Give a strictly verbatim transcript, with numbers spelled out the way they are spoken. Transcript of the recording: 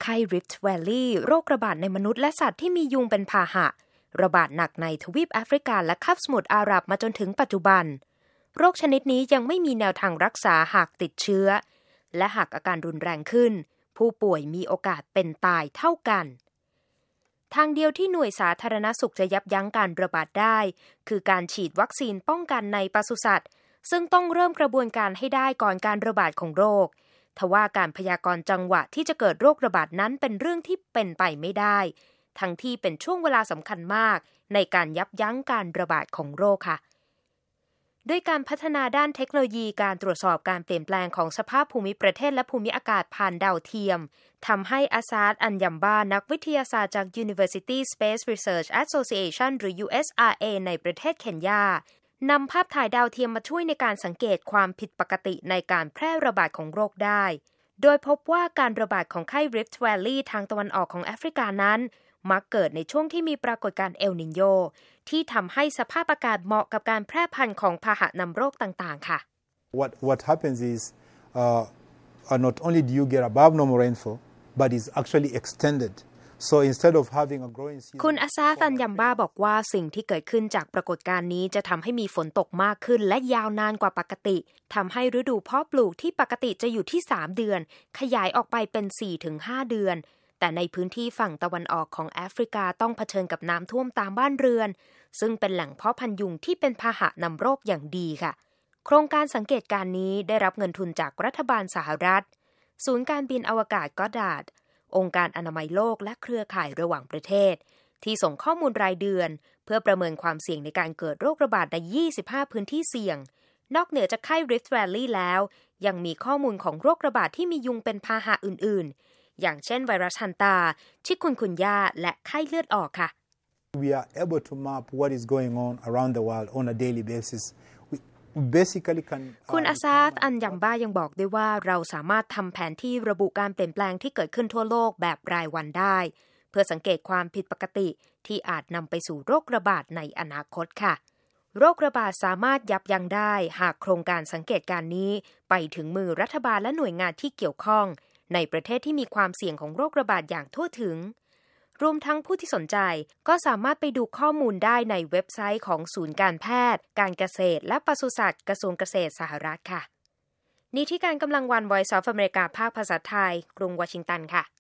ข้ริฟต์แวลลีย์โรคระบาดในมนุษย์และสัตว์ที่มียุงเป็นพาหะระบาดหนักในทวีปแอฟริกาและคาบสมุทรอาหรับมาจนถึงปัจจุบันโรคชนิดนี้ยังไม่มีแนวทางรักษาหากติดเชื้อและหากอาการรุนแรงขึ้นผู้ป่วยมีโอกาสเป็นตายเท่ากันทางเดียวที่หน่วยสาธารณสุขจะยับยั้งการระบาดได้คือการฉีดวัคซีนป้องกันในปศุสัตว์ซึ่งต้องเริ่มกระบวนการให้ได้ก่อนการระบาดของโรคทว่าการพยากรณ์จังหวะที่จะเกิดโรคระบาดนั้นเป็นเรื่องที่เป็นไปไม่ได้ทั้งที่เป็นช่วงเวลาสำคัญมากในการยับยั้งการระบาดของโรคค่ะด้วยการพัฒนาด้านเทคโนโลยีการตรวจสอบการเปลี่ยนแปลงของสภาพภูมิประเทศและภูมิอากาศผ่านดาวเทียมทำให้อาซาด อัญญัมบานักวิทยาศาสตร์จาก University Space Research Association หรือ ยู เอส อาร์ เอ ในประเทศเคนยานำภาพถ่ายดาวเทียมมาช่วยในการสังเกตความผิดปกติในการแพร่ระบาดของโรคได้โดยพบว่าการระบาดของไข้ริฟต์แวลลีย์ทางตะวันออกของแอฟริกานั้นมักเกิดในช่วงที่มีปรากฏการณ์เอลนิโญที่ทำให้สภาพอากาศเหมาะกับการแพร่พันธุ์ของพาหะนำโรคต่างๆค่ะ What what happens is uh, not only do you get above normal rainfall but it's actually extended so instead of having a growing season คุณอาซาฟันยัมบ้าบอกว่าสิ่งที่เกิดขึ้นจากปรากฏการณ์นี้จะทำให้มีฝนตกมากขึ้นและยาวนานกว่าปกติทำให้ฤดูเพาะปลูกที่ปกติจะอยู่ที่สามเดือนขยายออกไปเป็น สี่ถึงห้า เดือนแต่ในพื้นที่ฝั่งตะวันออกของแอฟริกาต้องเผชิญกับน้ำท่วมตามบ้านเรือนซึ่งเป็นแหล่งเพาะพันธุ์ยุงที่เป็นพาหะนำโรคอย่างดีค่ะโครงการสังเกตการณ์นี้ได้รับเงินทุนจากรัฐบาลสหรัฐศูนย์การบินอวกาศก็อดดาร์ดองค์การอนามัยโลกและเครือข่ายระหว่างประเทศที่ส่งข้อมูลรายเดือนเพื่อประเมินความเสี่ยงในการเกิดโรคระบาดในยี่สิบห้าพื้นที่เสี่ยงนอกเหนือจากไข้ริฟต์แวลลีย์แล้วยังมีข้อมูลของโรคระบาดที่มียุงเป็นพาหะอื่นๆอย่างเช่นไวรัสฮันตาชิคุนกุนยาและไข้เลือดออกค่ะ We are able to map what is going on around the world on a daily basis we basically can คุณอาซาด อัญญัมบายังบอกด้วยว่าเราสามารถทำแผนที่ระบุการเปลี่ยนแปลงที่เกิดขึ้นทั่วโลกแบบรายวันได้เพื่อสังเกตความผิดปกติที่อาจนำไปสู่โรคระบาดในอนาคตค่ะโรคระบาดสามารถยับยั้งได้หากโครงการสังเกตการณ์นี้ไปถึงมือรัฐบาลและหน่วยงานที่เกี่ยวข้องในประเทศที่มีความเสี่ยงของโรคระบาดอย่างทั่วถึงรวมทั้งผู้ที่สนใจก็สามารถไปดูข้อมูลได้ในเว็บไซต์ของศูนย์การแพทย์การเกษตรและปศุสัตว์กระทรวงเกษตรสหรัฐค่ะนี่ที่การกำลังวัน Voice of America ภาคภาษาไทยกรุงวอชิงตันค่ะ